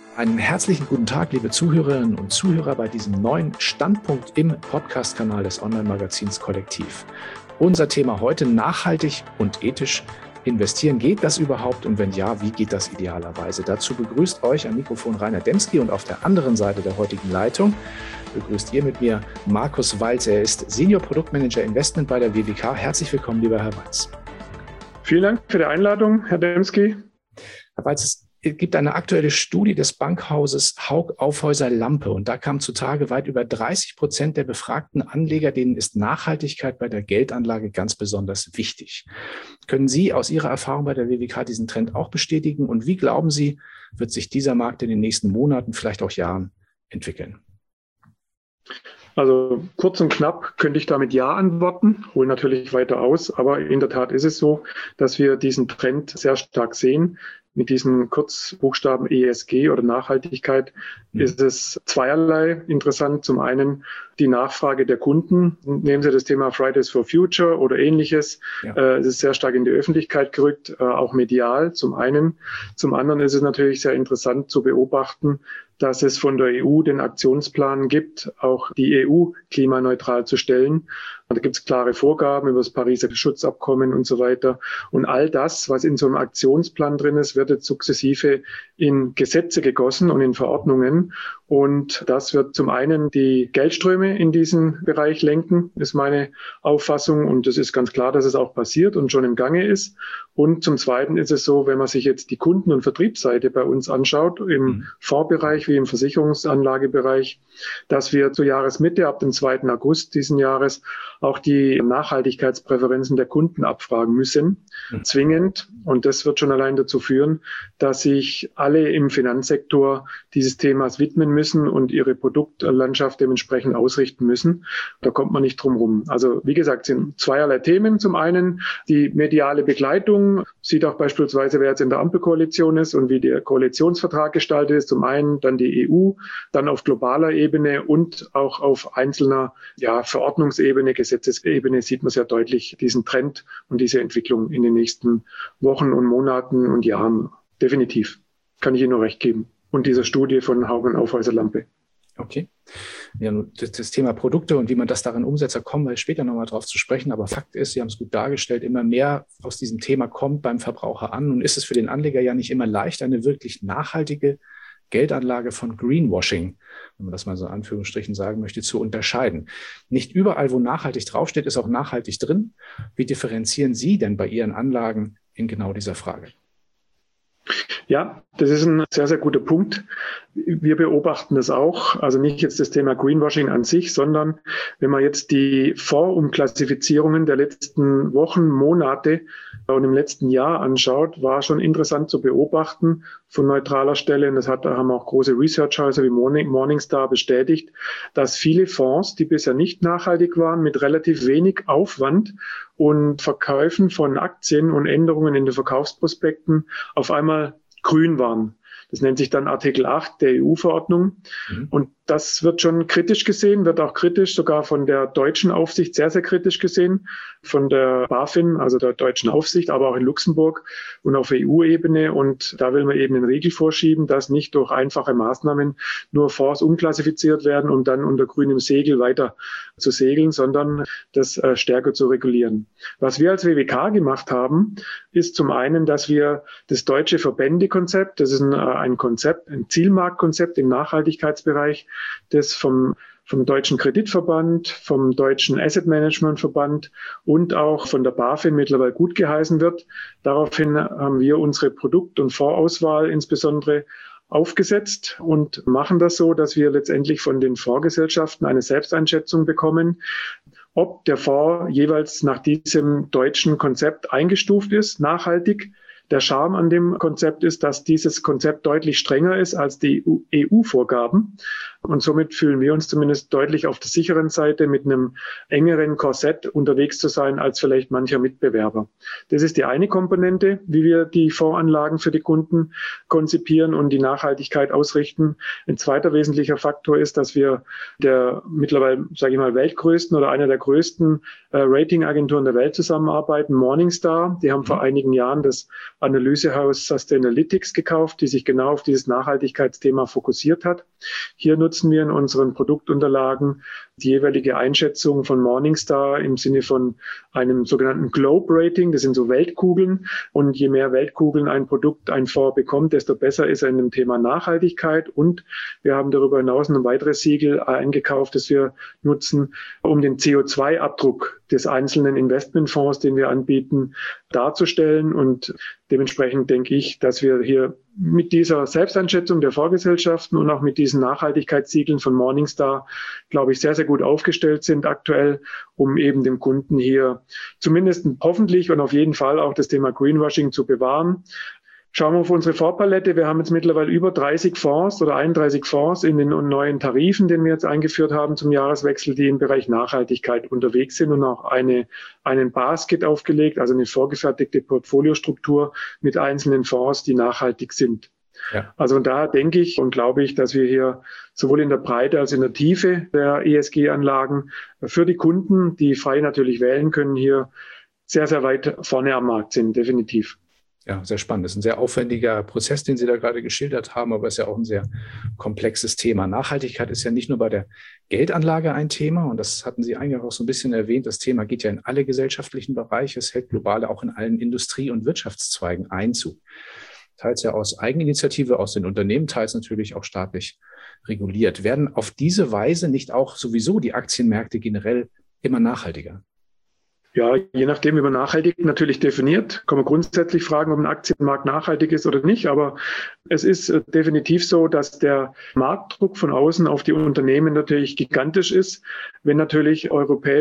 Einen herzlichen guten Tag, liebe Zuhörerinnen und Zuhörer, bei diesem neuen Standpunkt im Podcast-Kanal des Online-Magazins Kollektiv. Unser Thema heute: nachhaltig und ethisch investieren. Geht das überhaupt? Und wenn ja, wie geht das idealerweise? Dazu begrüßt euch am Mikrofon Rainer Demski und auf der anderen Seite der heutigen Leitung begrüßt ihr mit mir Markus Walz. Er ist Senior Produktmanager Investment bei der WWK. Herzlich willkommen, lieber Herr Walz. Vielen Dank für die Einladung, Herr Demski. Herr Walz, es gibt eine aktuelle Studie des Bankhauses Hauck Aufhäuser Lampe und da kam zutage, weit über 30% der befragten Anleger, denen ist Nachhaltigkeit bei der Geldanlage ganz besonders wichtig. Können Sie aus Ihrer Erfahrung bei der WWK diesen Trend auch bestätigen und wie glauben Sie, wird sich dieser Markt in den nächsten Monaten, vielleicht auch Jahren entwickeln? Also kurz und knapp könnte ich damit Ja antworten, hole natürlich weiter aus, aber in der Tat ist es so, dass wir diesen Trend sehr stark sehen. Mit diesen Kurzbuchstaben ESG oder Nachhaltigkeit ist es zweierlei interessant. Zum einen die Nachfrage der Kunden. Nehmen Sie das Thema Fridays for Future oder Ähnliches. Ja. Es ist sehr stark in die Öffentlichkeit gerückt, auch medial zum einen. Zum anderen ist es natürlich sehr interessant zu beobachten, dass es von der EU den Aktionsplan gibt, auch die EU klimaneutral zu stellen. Und da gibt es klare Vorgaben über das Pariser Schutzabkommen und so weiter. Und all das, was in so einem Aktionsplan drin ist, wird jetzt sukzessive in Gesetze gegossen und in Verordnungen. Und das wird zum einen die Geldströme in diesen Bereich lenken, ist meine Auffassung. Und es ist ganz klar, dass es auch passiert und schon im Gange ist. Und zum Zweiten ist es so, wenn man sich jetzt die Kunden- und Vertriebsseite bei uns anschaut, im Fondsbereich wie im Versicherungsanlagebereich, dass wir zur Jahresmitte ab dem 2. August diesen Jahres auch die Nachhaltigkeitspräferenzen der Kunden abfragen müssen, zwingend. Und das wird schon allein dazu führen, dass sich alle im Finanzsektor dieses Themas widmen müssen und ihre Produktlandschaft dementsprechend ausrichten müssen. Da kommt man nicht drum rum. Also wie gesagt, sind zweierlei Themen. Zum einen die mediale Begleitung, sieht auch beispielsweise, wer jetzt in der Ampelkoalition ist und wie der Koalitionsvertrag gestaltet ist. Zum einen dann die EU, dann auf globaler Ebene und auch auf einzelner Verordnungsebene, Gesetzesebene sieht man sehr deutlich diesen Trend und diese Entwicklung in den nächsten Wochen und Monaten und Jahren. Definitiv. Kann ich Ihnen nur recht geben. Und dieser Studie von Hauck Aufhäuser Lampe. Okay. Ja, das Thema Produkte und wie man das darin umsetzt, da kommen wir später nochmal drauf zu sprechen. Aber Fakt ist, Sie haben es gut dargestellt, immer mehr aus diesem Thema kommt beim Verbraucher an. Und ist es für den Anleger ja nicht immer leicht, eine wirklich nachhaltige Geldanlage von Greenwashing, wenn man das mal so in Anführungsstrichen sagen möchte, zu unterscheiden. Nicht überall, wo nachhaltig draufsteht, ist auch nachhaltig drin. Wie differenzieren Sie denn bei Ihren Anlagen in genau dieser Frage? Ja, das ist ein sehr, sehr guter Punkt. Wir beobachten das auch, also nicht jetzt das Thema Greenwashing an sich, sondern wenn man jetzt die Fondsumklassifizierungen der letzten Wochen, Monate und im letzten Jahr anschaut, war schon interessant zu beobachten von neutraler Stelle. Und das haben auch große Researchhäuser wie Morningstar bestätigt, dass viele Fonds, die bisher nicht nachhaltig waren, mit relativ wenig Aufwand und Verkäufen von Aktien und Änderungen in den Verkaufsprospekten auf einmal grün waren. Das nennt sich dann Artikel 8 der EU-Verordnung. Und das wird schon kritisch gesehen, wird auch kritisch sogar von der deutschen Aufsicht sehr, sehr kritisch gesehen, von der BaFin, also der deutschen Aufsicht, aber auch in Luxemburg und auf EU-Ebene. Und da will man eben den Riegel vorschieben, dass nicht durch einfache Maßnahmen nur Fonds umklassifiziert werden, um dann unter grünem Segel weiter zu segeln, sondern das stärker zu regulieren. Was wir als WWK gemacht haben, ist zum einen, dass wir das deutsche Verbändekonzept, das ist ein Konzept, ein Zielmarktkonzept im Nachhaltigkeitsbereich, das vom Deutschen Kreditverband, vom Deutschen Asset Management Verband und auch von der BaFin mittlerweile gut geheißen wird. Daraufhin haben wir unsere Produkt- und Fondsauswahl insbesondere aufgesetzt und machen das so, dass wir letztendlich von den Fondsgesellschaften eine Selbsteinschätzung bekommen, ob der Fonds jeweils nach diesem deutschen Konzept eingestuft ist, nachhaltig. Der Charme an dem Konzept ist, dass dieses Konzept deutlich strenger ist als die EU-Vorgaben. Und somit fühlen wir uns zumindest deutlich auf der sicheren Seite, mit einem engeren Korsett unterwegs zu sein als vielleicht mancher Mitbewerber. Das ist die eine Komponente, wie wir die Fondsanlagen für die Kunden konzipieren und die Nachhaltigkeit ausrichten. Ein zweiter wesentlicher Faktor ist, dass wir der mittlerweile, sage ich mal, weltgrößten oder einer der größten Ratingagenturen der Welt zusammenarbeiten, Morningstar. Die haben vor einigen Jahren das Analysehaus Sustainalytics gekauft, die sich genau auf dieses Nachhaltigkeitsthema fokussiert hat. Hier nutzen wir in unseren Produktunterlagen die jeweilige Einschätzung von Morningstar im Sinne von einem sogenannten Globe Rating. Das sind so Weltkugeln. Und je mehr Weltkugeln ein Produkt, ein Fonds bekommt, desto besser ist er in dem Thema Nachhaltigkeit. Und wir haben darüber hinaus ein weiteres Siegel eingekauft, das wir nutzen, um den CO2-Abdruck des einzelnen Investmentfonds, den wir anbieten, darzustellen. Und dementsprechend denke ich, dass wir hier mit dieser Selbsteinschätzung der Vorgesellschaften und auch mit diesen Nachhaltigkeitssiegeln von Morningstar, glaube ich, sehr, sehr gut aufgestellt sind aktuell, um eben dem Kunden hier zumindest hoffentlich und auf jeden Fall auch das Thema Greenwashing zu bewahren. Schauen wir auf unsere Fondspalette. Wir haben jetzt mittlerweile über 30 Fonds oder 31 Fonds in den neuen Tarifen, den wir jetzt eingeführt haben zum Jahreswechsel, die im Bereich Nachhaltigkeit unterwegs sind und auch einen Basket aufgelegt, also eine vorgefertigte Portfoliostruktur mit einzelnen Fonds, die nachhaltig sind. Ja. Also von daher denke ich und glaube ich, dass wir hier sowohl in der Breite als in der Tiefe der ESG-Anlagen für die Kunden, die frei natürlich wählen können, hier sehr, sehr weit vorne am Markt sind, definitiv. Ja, sehr spannend. Das ist ein sehr aufwendiger Prozess, den Sie da gerade geschildert haben, aber es ist ja auch ein sehr komplexes Thema. Nachhaltigkeit ist ja nicht nur bei der Geldanlage ein Thema, und das hatten Sie eingangs auch so ein bisschen erwähnt. Das Thema geht ja in alle gesellschaftlichen Bereiche. Es hält global auch in allen Industrie- und Wirtschaftszweigen Einzug. Teils ja aus Eigeninitiative, aus den Unternehmen, teils natürlich auch staatlich reguliert. Werden auf diese Weise nicht auch sowieso die Aktienmärkte generell immer nachhaltiger? Ja, je nachdem, wie man nachhaltig natürlich definiert, kann man grundsätzlich fragen, ob ein Aktienmarkt nachhaltig ist oder nicht. Aber es ist definitiv so, dass der Marktdruck von außen auf die Unternehmen natürlich gigantisch ist. Wenn natürlich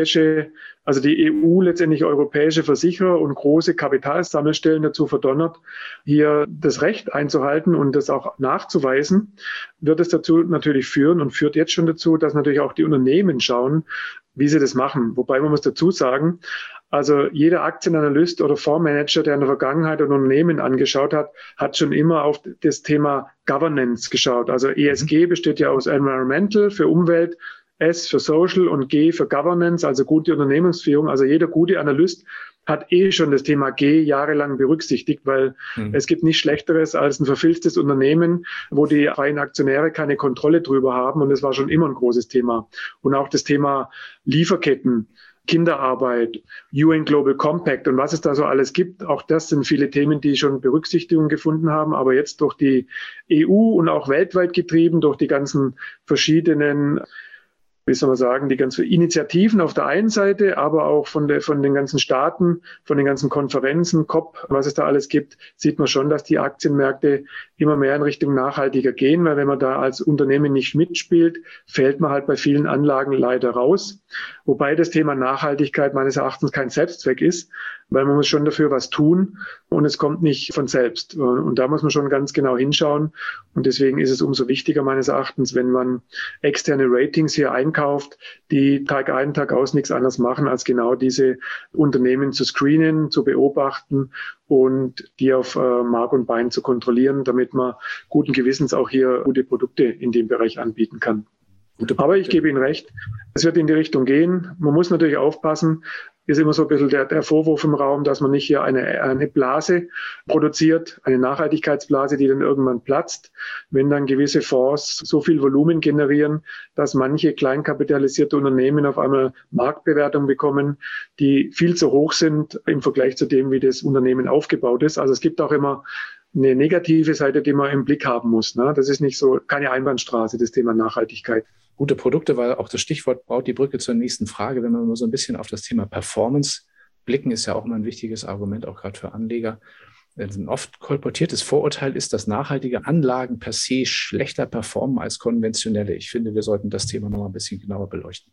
also die EU letztendlich europäische Versicherer und große Kapitalsammelstellen dazu verdonnert, hier das Recht einzuhalten und das auch nachzuweisen, wird es dazu natürlich führen und führt jetzt schon dazu, dass natürlich auch die Unternehmen schauen, wie sie das machen. Wobei man muss dazu sagen, also jeder Aktienanalyst oder Fondsmanager, der in der Vergangenheit ein Unternehmen angeschaut hat, hat schon immer auf das Thema Governance geschaut. Also ESG besteht ja aus Environmental für Umwelt, S für Social und G für Governance, also gute Unternehmensführung. Also jeder gute Analyst hat schon das Thema G jahrelang berücksichtigt, weil es gibt nichts Schlechteres als ein verfilztes Unternehmen, wo die freien Aktionäre keine Kontrolle drüber haben. Und das war schon immer ein großes Thema. Und auch das Thema Lieferketten, Kinderarbeit, UN Global Compact und was es da so alles gibt. Auch das sind viele Themen, die schon Berücksichtigung gefunden haben. Aber jetzt durch die EU und auch weltweit getrieben, durch die ganzen verschiedenen, wie soll man sagen, die ganzen Initiativen auf der einen Seite, aber auch von den ganzen Staaten, von den ganzen Konferenzen, COP, was es da alles gibt, sieht man schon, dass die Aktienmärkte immer mehr in Richtung nachhaltiger gehen, weil wenn man da als Unternehmen nicht mitspielt, fällt man halt bei vielen Anlagen leider raus. Wobei das Thema Nachhaltigkeit meines Erachtens kein Selbstzweck ist, weil man muss schon dafür was tun und es kommt nicht von selbst. Und da muss man schon ganz genau hinschauen. Und deswegen ist es umso wichtiger meines Erachtens, wenn man externe Ratings hier einkauft, die Tag ein, Tag aus nichts anderes machen, als genau diese Unternehmen zu screenen, zu beobachten und die auf Mark und Bein zu kontrollieren, damit man guten Gewissens auch hier gute Produkte in dem Bereich anbieten kann. Aber ich gebe Ihnen recht, es wird in die Richtung gehen. Man muss natürlich aufpassen, ist immer so ein bisschen der Vorwurf im Raum, dass man nicht hier eine Blase produziert, eine Nachhaltigkeitsblase, die dann irgendwann platzt, wenn dann gewisse Fonds so viel Volumen generieren, dass manche kleinkapitalisierte Unternehmen auf einmal Marktbewertungen bekommen, die viel zu hoch sind im Vergleich zu dem, wie das Unternehmen aufgebaut ist. Also es gibt auch immer eine negative Seite, die man im Blick haben muss. Ne? Das ist nicht so, keine Einbahnstraße, das Thema Nachhaltigkeit. Gute Produkte war auch das Stichwort, baut die Brücke zur nächsten Frage. Wenn wir mal so ein bisschen auf das Thema Performance blicken, ist ja auch immer ein wichtiges Argument, auch gerade für Anleger. Ein oft kolportiertes Vorurteil ist, dass nachhaltige Anlagen per se schlechter performen als konventionelle. Ich finde, wir sollten das Thema noch mal ein bisschen genauer beleuchten.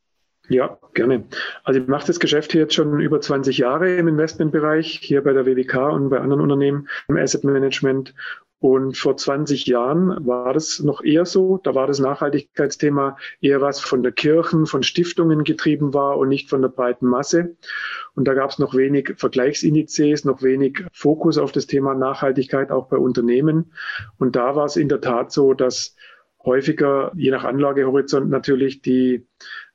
Ja, gerne. Also ich mache das Geschäft hier jetzt schon über 20 Jahre im Investmentbereich, hier bei der WWK und bei anderen Unternehmen im Asset Management. Und vor 20 Jahren war das noch eher so. Da war das Nachhaltigkeitsthema eher was von der Kirchen, von Stiftungen getrieben war und nicht von der breiten Masse. Und da gab es noch wenig Vergleichsindizes, noch wenig Fokus auf das Thema Nachhaltigkeit auch bei Unternehmen. Und da war es in der Tat so, dass häufiger, je nach Anlagehorizont natürlich, die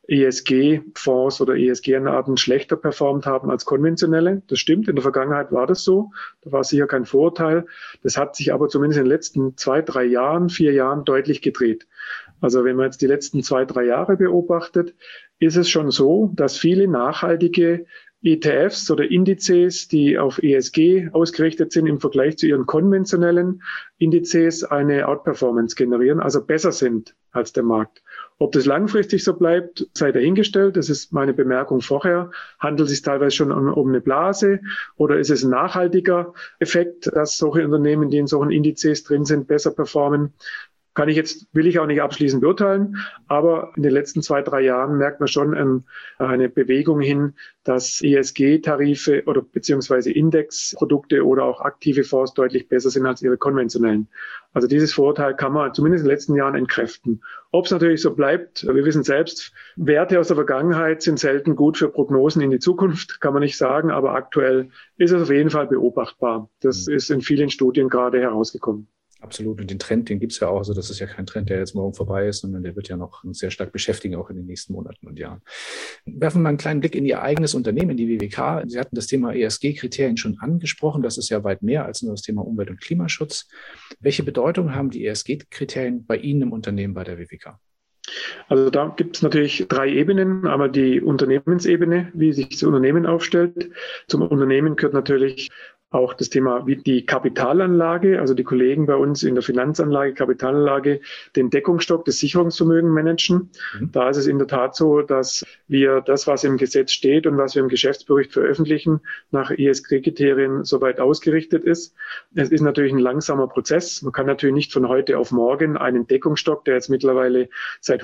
ESG-Fonds oder ESG-Arten schlechter performt haben als konventionelle. Das stimmt, in der Vergangenheit war das so. Da war sicher kein Vorurteil. Das hat sich aber zumindest in den letzten 2, 3 Jahren, 4 Jahren deutlich gedreht. Also wenn man jetzt die letzten 2, 3 Jahre beobachtet, ist es schon so, dass viele nachhaltige ETFs oder Indizes, die auf ESG ausgerichtet sind, im Vergleich zu ihren konventionellen Indizes eine Outperformance generieren, also besser sind als der Markt. Ob das langfristig so bleibt, sei dahingestellt. Das ist meine Bemerkung vorher. Handelt es sich teilweise schon um eine Blase oder ist es ein nachhaltiger Effekt, dass solche Unternehmen, die in solchen Indizes drin sind, besser performen? Will ich auch nicht abschließend beurteilen, aber in den letzten 2, 3 Jahren merkt man schon eine Bewegung hin, dass ESG-Tarife oder beziehungsweise Indexprodukte oder auch aktive Fonds deutlich besser sind als ihre konventionellen. Also dieses Vorurteil kann man zumindest in den letzten Jahren entkräften. Ob es natürlich so bleibt, wir wissen selbst, Werte aus der Vergangenheit sind selten gut für Prognosen in die Zukunft, kann man nicht sagen, aber aktuell ist es auf jeden Fall beobachtbar. Das ist in vielen Studien gerade herausgekommen. Absolut. Und den Trend, den gibt's ja auch. Also das ist ja kein Trend, der jetzt morgen vorbei ist, sondern der wird ja noch uns sehr stark beschäftigen, auch in den nächsten Monaten und Jahren. Werfen wir mal einen kleinen Blick in Ihr eigenes Unternehmen, in die WWK. Sie hatten das Thema ESG-Kriterien schon angesprochen. Das ist ja weit mehr als nur das Thema Umwelt- und Klimaschutz. Welche Bedeutung haben die ESG-Kriterien bei Ihnen im Unternehmen bei der WWK? Also da gibt es natürlich 3 Ebenen. Einmal die Unternehmensebene, wie sich das Unternehmen aufstellt. Zum Unternehmen gehört natürlich auch das Thema wie die Kapitalanlage, also die Kollegen bei uns in der Finanzanlage, Kapitalanlage, den Deckungsstock, das Sicherungsvermögen managen. Da ist es in der Tat so, dass wir das, was im Gesetz steht und was wir im Geschäftsbericht veröffentlichen, nach ESG-Kriterien soweit ausgerichtet ist. Es ist natürlich ein langsamer Prozess. Man kann natürlich nicht von heute auf morgen einen Deckungsstock, der jetzt mittlerweile seit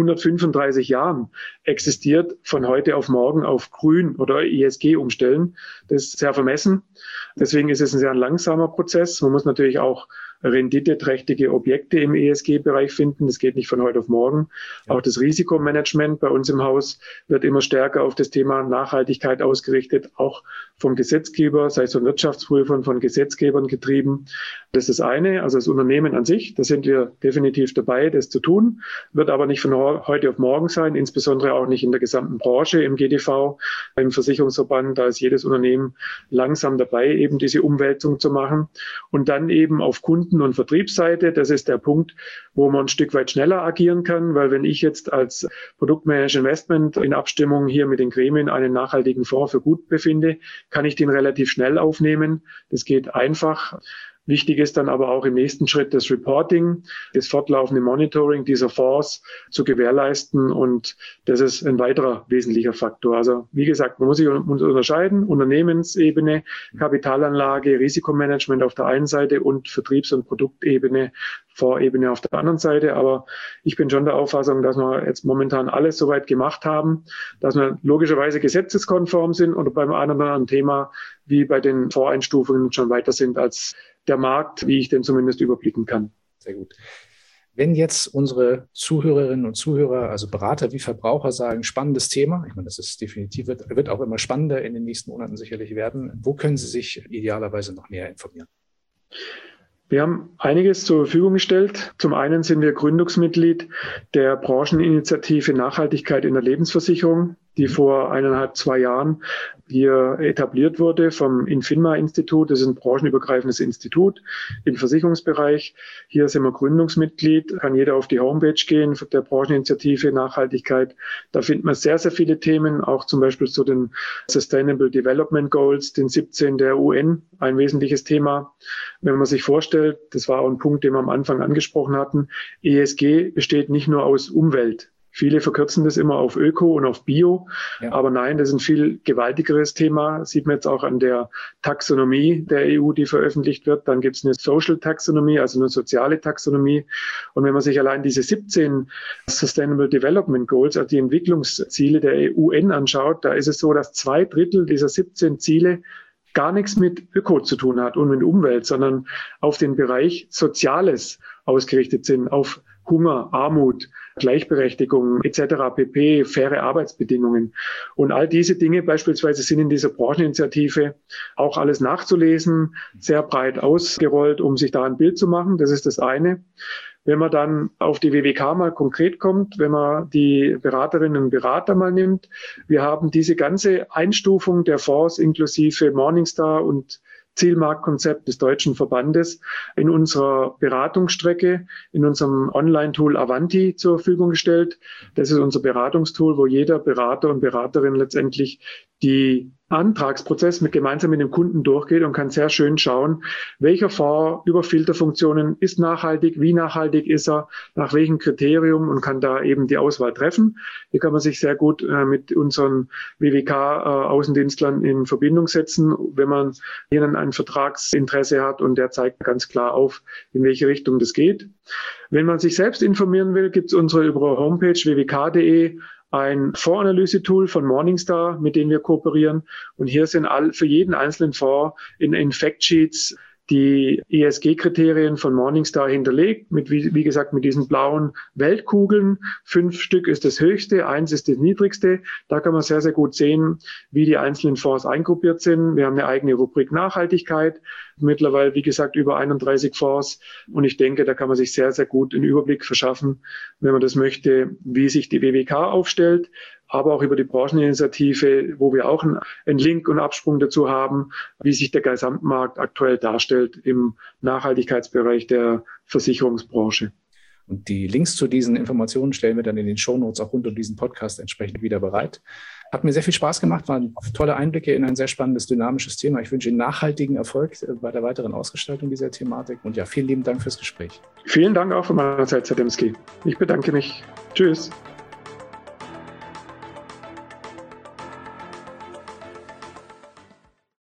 135 Jahren existiert, von heute auf morgen auf Grün oder ESG umstellen. Das ist sehr vermessen. Deswegen ist es ein sehr langsamer Prozess. Man muss natürlich auch renditeträchtige Objekte im ESG-Bereich finden. Das geht nicht von heute auf morgen. Ja. Auch das Risikomanagement bei uns im Haus wird immer stärker auf das Thema Nachhaltigkeit ausgerichtet, auch vom Gesetzgeber, sei es von Wirtschaftsprüfern, von Gesetzgebern getrieben. Das ist das eine, also das Unternehmen an sich, da sind wir definitiv dabei, das zu tun, wird aber nicht von heute auf morgen sein, insbesondere auch nicht in der gesamten Branche, im GDV, im Versicherungsverband. Da ist jedes Unternehmen langsam dabei, eben diese Umwälzung zu machen. Und dann eben auf Kunden- und Vertriebsseite, das ist der Punkt, wo man ein Stück weit schneller agieren kann, weil wenn ich jetzt als Produktmanager Investment in Abstimmung hier mit den Gremien einen nachhaltigen Fonds für gut befinde, kann ich den relativ schnell aufnehmen. Das geht einfach. Wichtig ist dann aber auch im nächsten Schritt das Reporting, das fortlaufende Monitoring dieser Fonds zu gewährleisten. Und das ist ein weiterer wesentlicher Faktor. Also wie gesagt, man muss sich unterscheiden, Unternehmensebene, Kapitalanlage, Risikomanagement auf der einen Seite und Vertriebs- und Produktebene, Fondsebene auf der anderen Seite. Aber ich bin schon der Auffassung, dass wir jetzt momentan alles soweit gemacht haben, dass wir logischerweise gesetzeskonform sind oder beim einen oder anderen Thema wie bei den Fondseinstufungen schon weiter sind als der Markt, wie ich den zumindest überblicken kann. Sehr gut. Wenn jetzt unsere Zuhörerinnen und Zuhörer, also Berater wie Verbraucher sagen, spannendes Thema, ich meine, das ist definitiv, wird auch immer spannender in den nächsten Monaten sicherlich werden. Wo können Sie sich idealerweise noch näher informieren? Wir haben einiges zur Verfügung gestellt. Zum einen sind wir Gründungsmitglied der Brancheninitiative Nachhaltigkeit in der Lebensversicherung, die vor 1,5, 2 Jahren hier etabliert wurde vom Infinma-Institut. Das ist ein branchenübergreifendes Institut im Versicherungsbereich. Hier sind wir Gründungsmitglied. Kann jeder auf die Homepage gehen der Brancheninitiative Nachhaltigkeit. Da findet man sehr, sehr viele Themen, auch zum Beispiel zu den Sustainable Development Goals, den 17 der UN, ein wesentliches Thema. Wenn man sich vorstellt, das war auch ein Punkt, den wir am Anfang angesprochen hatten, ESG besteht nicht nur aus Umwelt. Viele verkürzen das immer auf Öko und auf Bio. Ja. Aber nein, das ist ein viel gewaltigeres Thema. Sieht man jetzt auch an der Taxonomie der EU, die veröffentlicht wird. Dann gibt es eine Social Taxonomie, also eine soziale Taxonomie. Und wenn man sich allein diese 17 Sustainable Development Goals, also die Entwicklungsziele der UN anschaut, da ist es so, dass 2/3 dieser 17 Ziele gar nichts mit Öko zu tun hat und mit Umwelt, sondern auf den Bereich Soziales ausgerichtet sind, auf Hunger, Armut, Gleichberechtigung etc. pp., faire Arbeitsbedingungen. Und all diese Dinge beispielsweise sind in dieser Brancheninitiative auch alles nachzulesen, sehr breit ausgerollt, um sich da ein Bild zu machen. Das ist das eine. Wenn man dann auf die WWK mal konkret kommt, wenn man die Beraterinnen und Berater mal nimmt, wir haben diese ganze Einstufung der Fonds inklusive Morningstar und Zielmarktkonzept des Deutschen Verbandes in unserer Beratungsstrecke, in unserem Online-Tool Avanti zur Verfügung gestellt. Das ist unser Beratungstool, wo jeder Berater und Beraterin letztendlich die Antragsprozess gemeinsam mit dem Kunden durchgeht und kann sehr schön schauen, welcher Fonds über Filterfunktionen ist nachhaltig, wie nachhaltig ist er, nach welchem Kriterium und kann da eben die Auswahl treffen. Hier kann man sich sehr gut mit unseren WWK-Außendienstlern in Verbindung setzen, wenn man hier ein Vertragsinteresse hat und der zeigt ganz klar auf, in welche Richtung das geht. Wenn man sich selbst informieren will, gibt es unsere über Homepage wwk.de ein Fondsanalyse-Tool von Morningstar, mit dem wir kooperieren. Und hier sind für jeden einzelnen Fonds in Factsheets die ESG-Kriterien von Morningstar hinterlegt, wie gesagt, mit diesen blauen Weltkugeln. 5 Stück ist das höchste, 1 ist das niedrigste. Da kann man sehr, sehr gut sehen, wie die einzelnen Fonds eingruppiert sind. Wir haben eine eigene Rubrik Nachhaltigkeit. Mittlerweile, wie gesagt, über 31 Fonds. Und ich denke, da kann man sich sehr, sehr gut einen Überblick verschaffen, wenn man das möchte, wie sich die WWK aufstellt, aber auch über die Brancheninitiative, wo wir auch einen Link und Absprung dazu haben, wie sich der Gesamtmarkt aktuell darstellt im Nachhaltigkeitsbereich der Versicherungsbranche. Und die Links zu diesen Informationen stellen wir dann in den Shownotes auch rund um diesen Podcast entsprechend wieder bereit. Hat mir sehr viel Spaß gemacht, waren tolle Einblicke in ein sehr spannendes, dynamisches Thema. Ich wünsche Ihnen nachhaltigen Erfolg bei der weiteren Ausgestaltung dieser Thematik. Und ja, vielen lieben Dank fürs Gespräch. Vielen Dank auch von meiner Seite, Herr Demski. Ich bedanke mich. Tschüss.